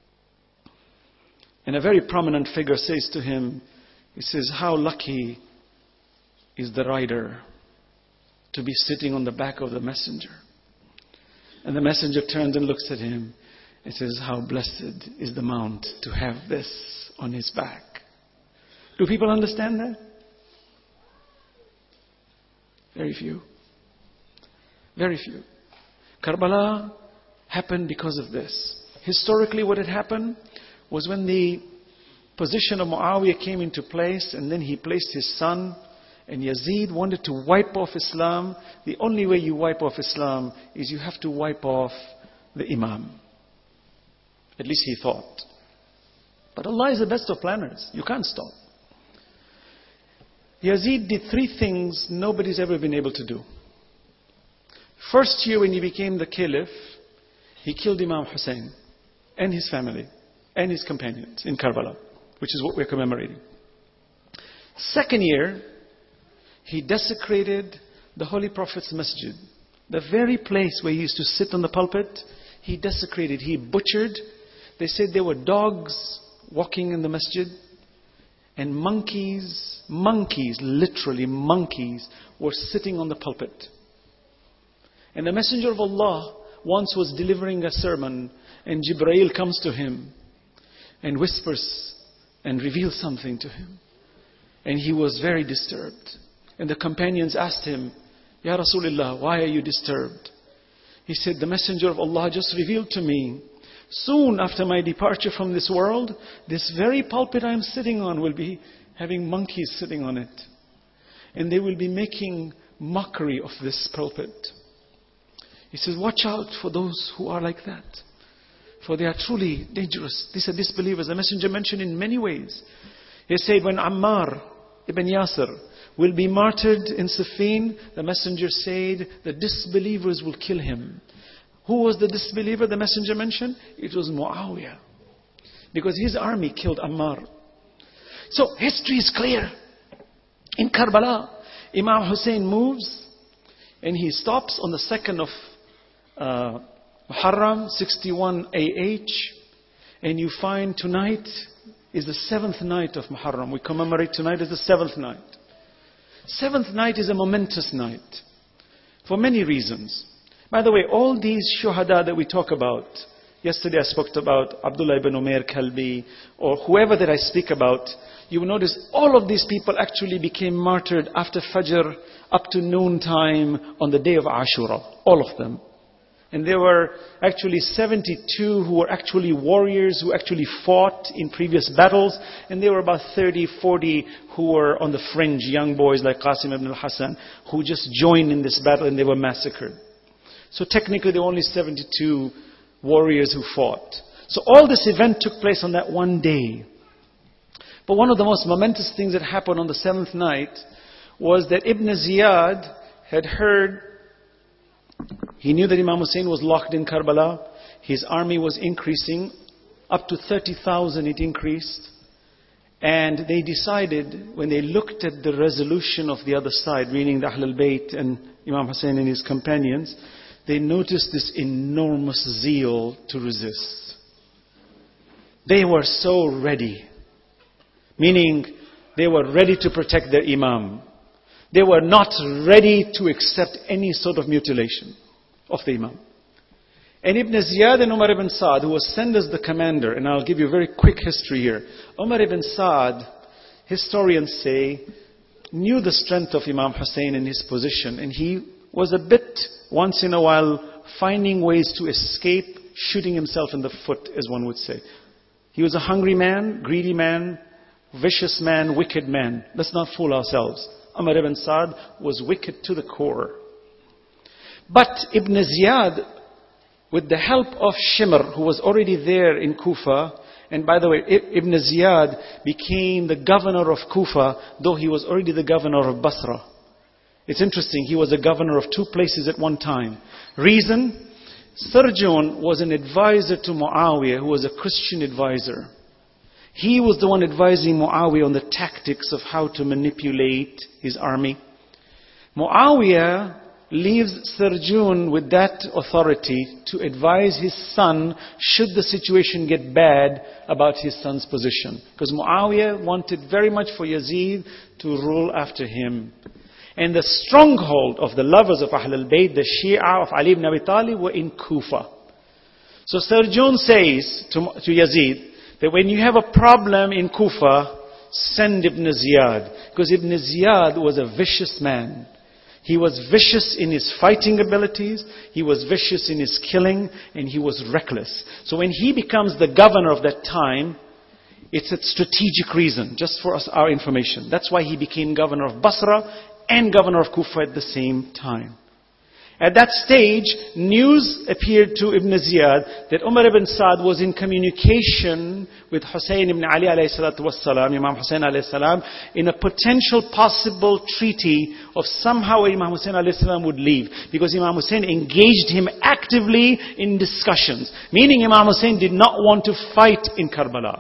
And a very prominent figure says to him, he says, how lucky is the rider to be sitting on the back of the messenger. And the messenger turns and looks at him and says, how blessed is the mount to have this on his back. Do people understand that? Very few. Very few. Karbala happened because of this. Historically, what had happened was when the position of Muawiyah came into place, and then he placed his son, and Yazid wanted to wipe off Islam. The only way you wipe off Islam is you have to wipe off the Imam. At least he thought. But Allah is the best of planners. You can't stop. Yazid did three things nobody's ever been able to do. First year when he became the caliph, he killed Imam Hussein and his family and his companions in Karbala, which is what we're commemorating. Second year, he desecrated the Holy Prophet's masjid. The very place where he used to sit on the pulpit, he desecrated, he butchered. They said there were dogs walking in the masjid, and monkeys, monkeys, literally monkeys, were sitting on the pulpit. And the Messenger of Allah once was delivering a sermon, and Jibreel comes to him and whispers and reveals something to him. And he was very disturbed. And the companions asked him, Ya Rasulullah, why are you disturbed? He said, the Messenger of Allah just revealed to me, soon after my departure from this world, this very pulpit I am sitting on will be having monkeys sitting on it. And they will be making mockery of this pulpit. He says, watch out for those who are like that. For they are truly dangerous. These are disbelievers. The Messenger mentioned in many ways. He said, when Ammar ibn Yasir will be martyred in Siffin, the Messenger said, the disbelievers will kill him. Who was the disbeliever the Messenger mentioned? It was Muawiyah. Because his army killed Ammar. So history is clear. In Karbala, Imam Hussein moves and he stops on the second of uh, Muharram, sixty-one A H. And you find tonight is the seventh night of Muharram. We commemorate tonight as the seventh night. Seventh night is a momentous night for many reasons. By the way, all these shuhada that we talk about, yesterday I spoke about Abdullah ibn Umair Kalbi, or whoever that I speak about, you will notice all of these people actually became martyred after Fajr up to noon time on the day of Ashura. All of them. And there were actually seventy-two who were actually warriors who actually fought in previous battles. And there were about thirty, forty who were on the fringe, young boys like Qasim ibn al-Hassan, who just joined in this battle and they were massacred. So technically there were only seventy-two warriors who fought. So all this event took place on that one day. But one of the most momentous things that happened on the seventh night was that Ibn Ziyad had heard, he knew that Imam Hussein was locked in Karbala. His army was increasing. Up to thirty thousand it increased. And they decided, when they looked at the resolution of the other side, meaning the Ahlul Bayt and Imam Hussein and his companions, they noticed this enormous zeal to resist. They were so ready. Meaning, they were ready to protect their Imam. They were not ready to accept any sort of mutilation of the Imam. And Ibn Ziyad and Umar ibn Saad, who was sent as the commander, and I'll give you a very quick history here. Umar ibn Saad, historians say, knew the strength of Imam Hussein in his position, and he was a bit, once in a while, finding ways to escape, shooting himself in the foot, as one would say. He was a hungry man, greedy man, vicious man, wicked man. Let's not fool ourselves. Umar ibn Saad was wicked to the core. But Ibn Ziyad, with the help of Shimr, who was already there in Kufa, and by the way, Ibn Ziyad became the governor of Kufa, though he was already the governor of Basra. It's interesting, he was a governor of two places at one time. Reason? Sarjun was an advisor to Muawiyah, who was a Christian advisor. He was the one advising Muawiyah on the tactics of how to manipulate his army. Muawiyah leaves Sarjun with that authority to advise his son should the situation get bad about his son's position. Because Muawiyah wanted very much for Yazid to rule after him. And the stronghold of the lovers of Ahlul Bayt, the Shia of Ali ibn Abi Talib, were in Kufa. So Sarjun says to, to Yazid that when you have a problem in Kufa, send Ibn Ziyad. Because Ibn Ziyad was a vicious man. He was vicious in his fighting abilities, he was vicious in his killing, and he was reckless. So when he becomes the governor of that time, it's a strategic reason, just for us, our information. That's why he became governor of Basra and governor of Kufa at the same time. At that stage, news appeared to Ibn Ziyad that Umar ibn Saad was in communication with Hussein ibn Ali alayhi salatu wassalam, Imam Hussein alayhi salam, in a potential possible treaty of somehow Imam Hussein alayhi salam would leave. Because Imam Hussein engaged him actively in discussions. Meaning Imam Hussein did not want to fight in Karbala.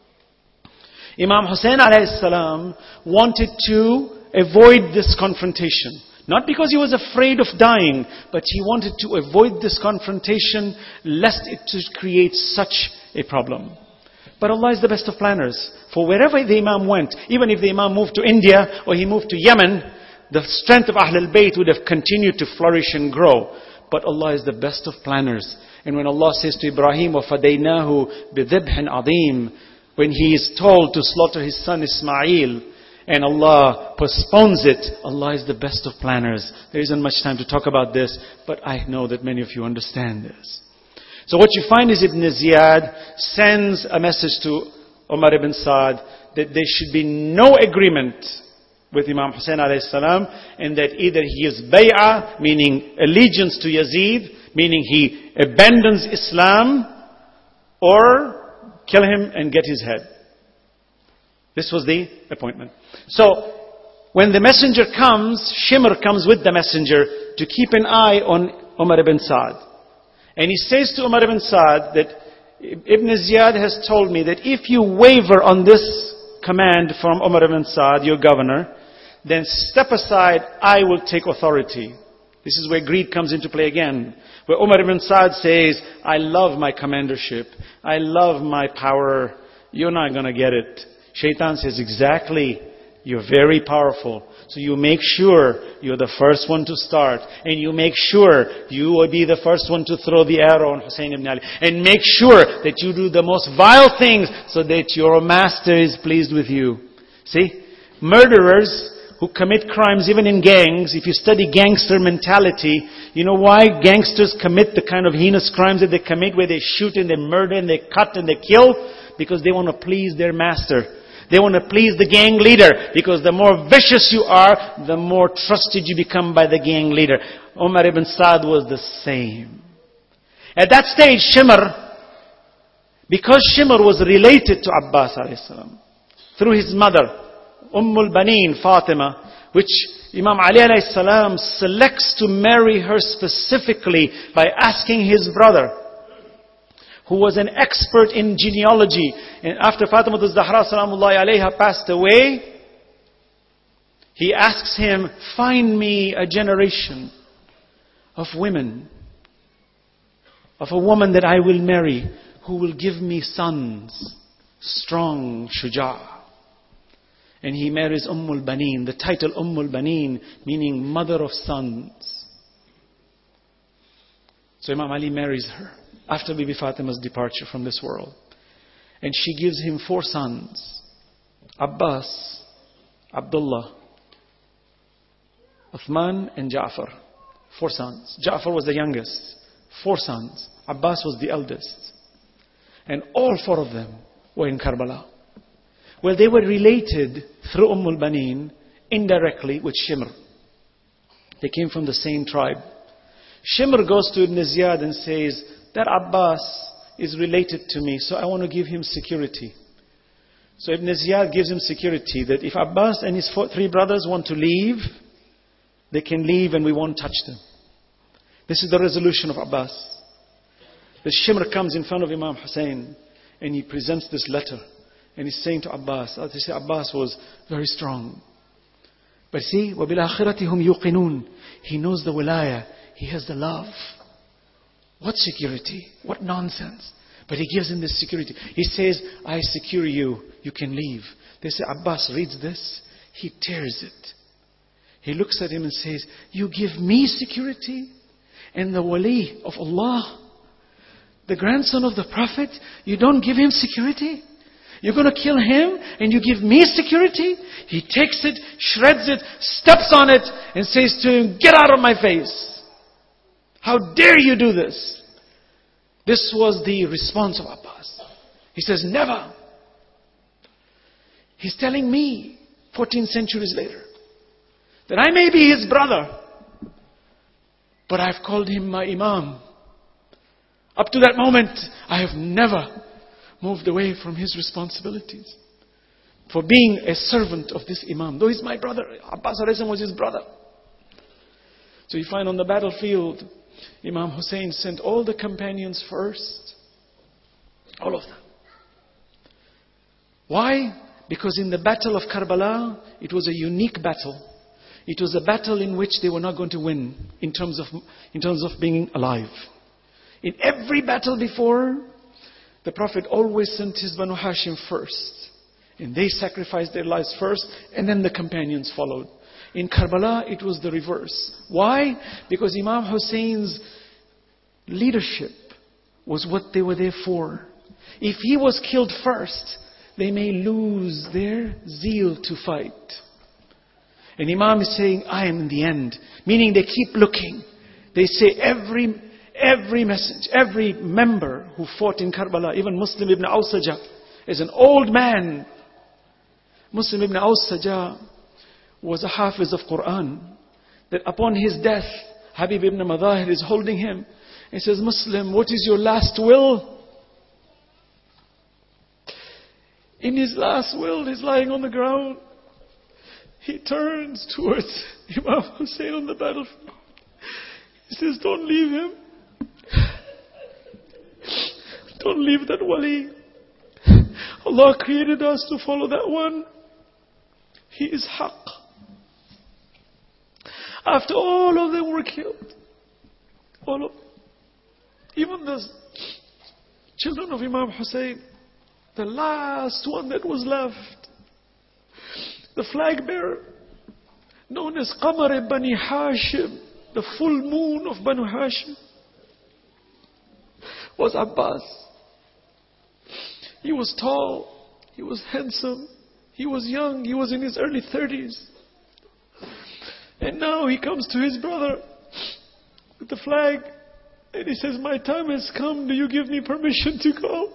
Imam Hussein alayhi salam wanted to avoid this confrontation. Not because he was afraid of dying, but he wanted to avoid this confrontation lest it should create such a problem. But Allah is the best of planners. For wherever the Imam went, even if the Imam moved to India or he moved to Yemen, the strength of Ahlul Bayt would have continued to flourish and grow. But Allah is the best of planners. And when Allah says to Ibrahim, وَفَدَيْنَاهُ بِذِبْحٍ عَظِيمٍ, when he is told to slaughter his son Ismail, and Allah postpones it, Allah is the best of planners. There isn't much time to talk about this, but I know that many of you understand this. So what you find is Ibn Ziyad sends a message to Umar ibn Saad that there should be no agreement with Imam Hussein alayhi salam, and that either he is bay'ah, meaning allegiance to Yazid, meaning he abandons Islam, or kill him and get his head. This was the appointment. So, when the messenger comes, Shimr comes with the messenger to keep an eye on Umar ibn Saad. And he says to Umar ibn Saad that Ibn Ziyad has told me that if you waver on this command from Umar ibn Saad, your governor, then step aside, I will take authority. This is where greed comes into play again. Where Umar ibn Saad says, I love my commandership. I love my power. You're not going to get it. Shaitan says, exactly, you're very powerful. So you make sure you're the first one to start. And you make sure you will be the first one to throw the arrow on Hussein ibn Ali. And make sure that you do the most vile things so that your master is pleased with you. See? Murderers who commit crimes even in gangs, if you study gangster mentality, you know why gangsters commit the kind of heinous crimes that they commit where they shoot and they murder and they cut and they kill? Because they want to please their master. They want to please the gang leader, because the more vicious you are, the more trusted you become by the gang leader. Umar ibn Saad was the same. At that stage, Shimr, because Shimr was related to Abbas alayhi salam, through his mother, Ummul Baneen, Fatima, which Imam Ali alayhi salam selects to marry her specifically by asking his brother, who was an expert in genealogy. And after Fatima al-Zahra salamullahi alayha passed away, he asks him, find me a generation of women, of a woman that I will marry, who will give me sons, strong, shuja'. And he marries Ummul Baneen. The title Ummul Baneen, meaning mother of sons. So Imam Ali marries her after Bibi Fatima's departure from this world. And she gives him four sons. Abbas, Abdullah, Uthman and Ja'far. Four sons. Ja'far was the youngest. Four sons. Abbas was the eldest. And all four of them were in Karbala. Well, they were related through Ummul Baneen indirectly with Shimr. They came from the same tribe. Shimr goes to Ibn Ziyad and says, that Abbas is related to me, so I want to give him security. So Ibn Ziyad gives him security that if Abbas and his four, three brothers want to leave, they can leave and we won't touch them. This is the resolution of Abbas. The Shimr comes in front of Imam Hussein and he presents this letter. And he's saying to Abbas, as they say, Abbas was very strong. But see, وَبِالْآخِرَةِ هُمْ يُوقِنُونَ. He knows the wilaya. He has the love. What security? What nonsense? But he gives him this security. He says, I secure you. You can leave. They say, Abbas reads this. He tears it. He looks at him and says, you give me security? And the wali of Allah, the grandson of the Prophet, you don't give him security? You're going to kill him and you give me security? He takes it, shreds it, steps on it and says to him, get out of my face. How dare you do this? This was the response of Abbas. He says, never. He's telling me, fourteen centuries later, that I may be his brother, but I've called him my Imam. Up to that moment, I have never moved away from his responsibilities for being a servant of this Imam. Though he's my brother, Abbas was his brother. So you find on the battlefield, Imam Hussein sent all the companions first. All of them. Why? Because in the battle of Karbala, it was a unique battle. It was a battle in which they were not going to win in terms of, in terms of being alive. In every battle before, the Prophet always sent his Banu Hashim first. And they sacrificed their lives first, and then the companions followed. In Karbala, it was the reverse. Why? Because Imam Hussein's leadership was what they were there for. If he was killed first, they may lose their zeal to fight. And Imam is saying, I am in the end. Meaning they keep looking. They say every, every message, every member who fought in Karbala, even Muslim ibn Awsaja, is an old man. Muslim ibn Awsaja was a hafiz of Quran. That upon his death, Habib ibn Madahir is holding him. He says, Muslim, what is your last will? In his last will, he's lying on the ground. He turns towards Imam Hussein on the battlefield. He says, don't leave him. Don't leave that wali. Allah created us to follow that one. He is haqq. After all of them were killed, all of, even the children of Imam Hussein, the last one that was left, the flag bearer, known as Qamar Bani Hashim, the full moon of Banu Hashim, was Abbas. He was tall, he was handsome, he was young, he was in his early thirties. And now he comes to his brother with the flag and he says, my time has come, do you give me permission to go?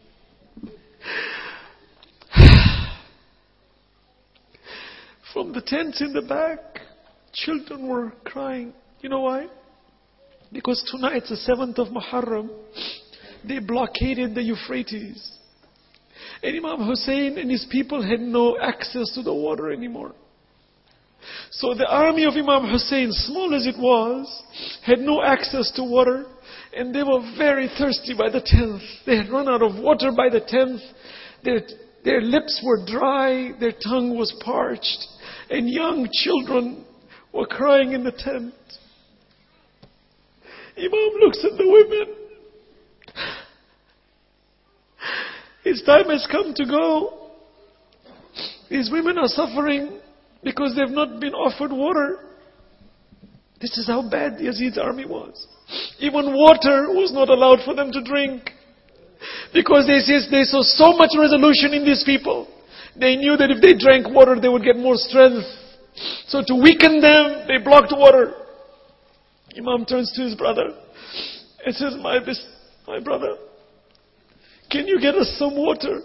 From the tents in the back, children were crying. You know why? Because tonight, the seventh of Muharram, they blockaded the Euphrates. And Imam Hussein and his people had no access to the water anymore. So the army of Imam Hussein, small as it was, had no access to water. And they were very thirsty by the tenth. They had run out of water by the tenth. Their, their lips were dry. Their tongue was parched. And young children were crying in the tent. Imam looks at the women. His time has come to go. These women are suffering because they've not been offered water. This is how bad Yazid's army was. Even water was not allowed for them to drink. Because they, they saw so much resolution in these people. They knew that if they drank water, they would get more strength. So to weaken them, they blocked water. Imam turns to his brother and says, my, this, my brother, can you get us some water?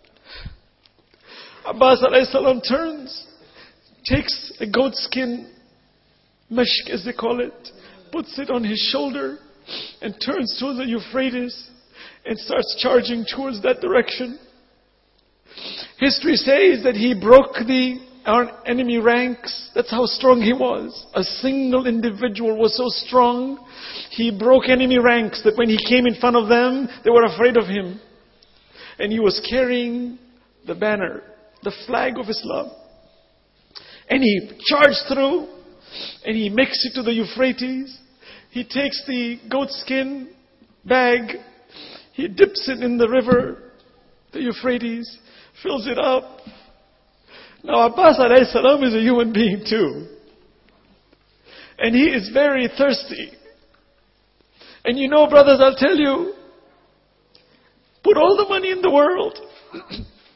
Abbas alayhi salam turns, takes a goat skin, mashk as they call it, puts it on his shoulder and turns towards the Euphrates and starts charging towards that direction. History says that he broke the our enemy ranks. That's how strong he was. A single individual was so strong, he broke enemy ranks that when he came in front of them, they were afraid of him. And he was carrying the banner, the flag of Islam. And he charged through, and he makes it to the Euphrates. He takes the goatskin bag, he dips it in the river, the Euphrates, fills it up. Now Abbas alayhi salam is a human being too. And he is very thirsty. And you know, brothers, I'll tell you, put all the money in the world.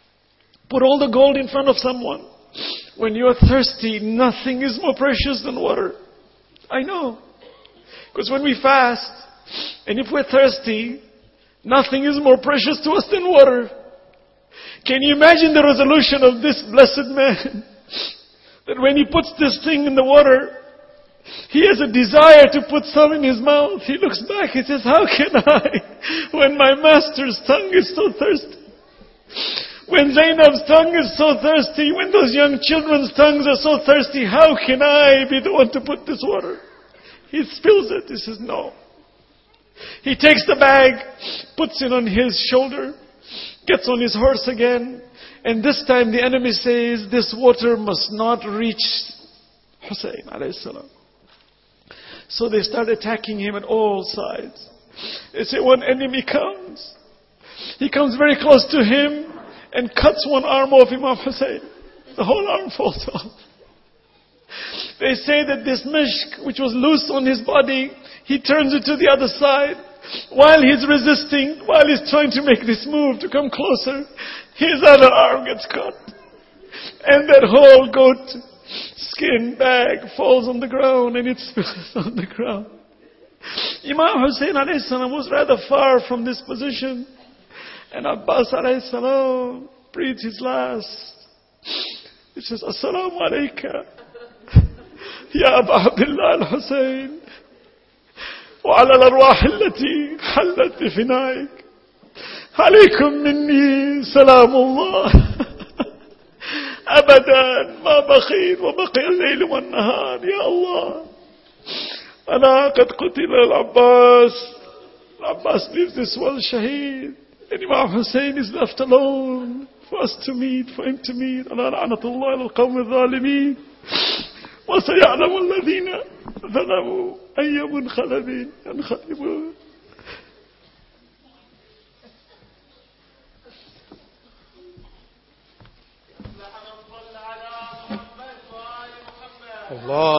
Put all the gold in front of someone. When you are thirsty, nothing is more precious than water. I know. Because when we fast, and if we're thirsty, nothing is more precious to us than water. Can you imagine the resolution of this blessed man? That when he puts this thing in the water, he has a desire to put some in his mouth. He looks back, he says, how can I, when my master's tongue is so thirsty? When Zainab's tongue is so thirsty, when those young children's tongues are so thirsty, how can I be the one to put this water? He spills it. He says, no. He takes the bag, puts it on his shoulder, gets on his horse again, and this time the enemy says, this water must not reach Hussein alayhi salam. So they start attacking him at all sides. They say, one enemy comes. He comes very close to him and cuts one arm off Imam Hussein. The whole arm falls off. They say that this mishk, which was loose on his body, he turns it to the other side. While he's resisting, while he's trying to make this move to come closer, his other arm gets cut. And that whole goat skin bag falls on the ground and it spills on the ground. Imam Hussein alayhi salam was rather far from this position. And Abbas alayhi salam breathed his last. He says, Assalamu alayka, Ya Aba Abdullah al-Hussein, وعلى الأرواح التي حلت بفنائك عليكم مني سلام الله أبدا ما بقيت وبقي الليل والنهار يا الله. أنا قد قتل العباس. Abbas leaves this world shaheed, and Imam Hussein is left alone for us to meet, for him to meet. ألا لعنة الله على القوم الظالمين وسيعلم الذين ظلموا أي منقلب ينقلبون. Allah